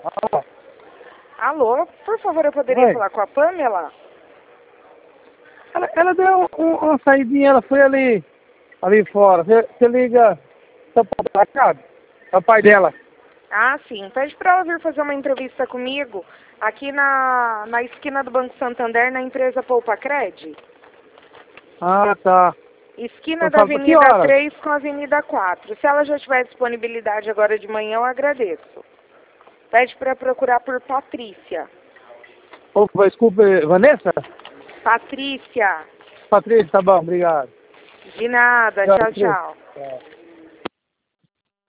Alô? Alô, por favor, eu poderia Oi. falar com a Pamela? Ela deu uma saidinha, ela foi ali fora. Você liga, tá pra cá? É o pai dela. Ah, sim. Pede para ela vir fazer uma entrevista comigo aqui na esquina do Banco Santander, na empresa Poupa Cred. Ah, tá. Esquina Eu da falo, pra que Avenida hora? 3 com a Avenida 4. Se ela já tiver disponibilidade agora de manhã, eu agradeço. Pede para procurar por Patrícia. Opa, desculpe, Vanessa? Patrícia. Patrícia, tá bom, obrigado. De nada. Tchau, Tchau, Patrícia. tchau. Tchau.